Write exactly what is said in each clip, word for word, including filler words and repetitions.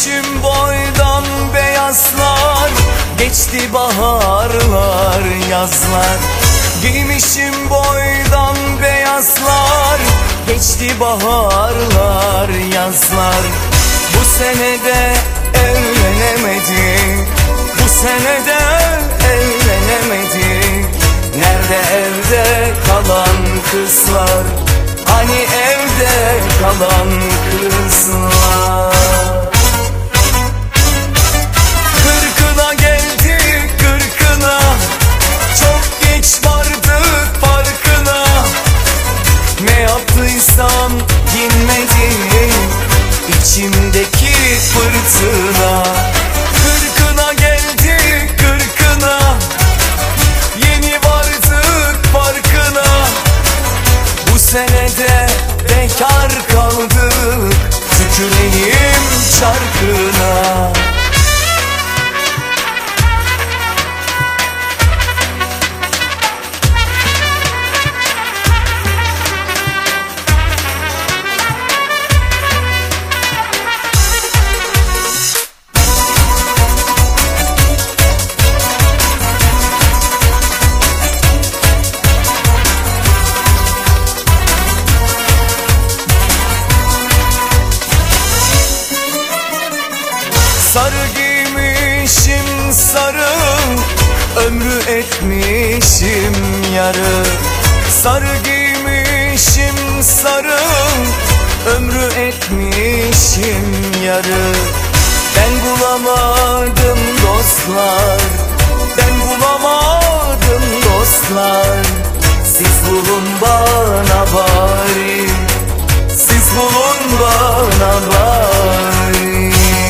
Giymişim boydan beyazlar, geçti baharlar, yazlar. Giymişim boydan beyazlar, geçti baharlar, yazlar. Bu senede evlenemedik, bu senede evlenemedik. Nerede evde kalan kızlar, hani evde kalan kızlar? Kırkına geldik kırkına, çok geç vardık farkına. Ne yaptıysam dinmedi içimdeki fırtına. Kırkına geldik kırkına, yeni vardık farkına. Bu senede bekar kaldık, tüküreyim çarkına. Sarı giymişim sarı, ömrü etmişim yarı. Sarı giymişim sarı, ömrü etmişim yarı. Ben bulamadım dostlar, ben bulamadım dostlar. Siz bulun bana bari, siz bulun bana bari.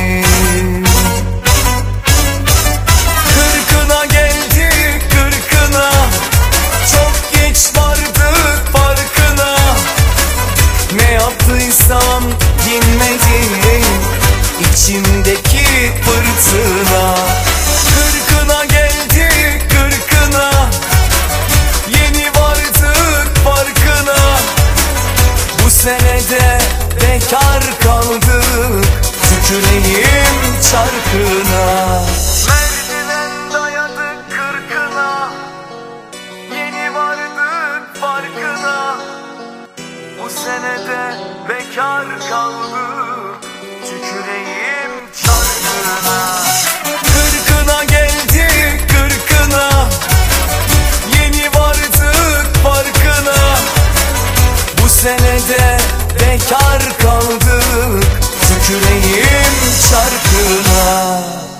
Ne yaptıysam dinmedi içimdeki fırtına. Kırkına geldik kırkına, yeni vardık farkına. Bu senede bekar kaldık, tüküreyim çarkına. Merdiven dayadık kırkına, yeni vardık farkına. Bu senede bekar kaldık, tüküreyim çarkına. Kırkına geldik kırkına, yeni vardık farkına. Bu senede bekar kaldık, tüküreyim çarkına.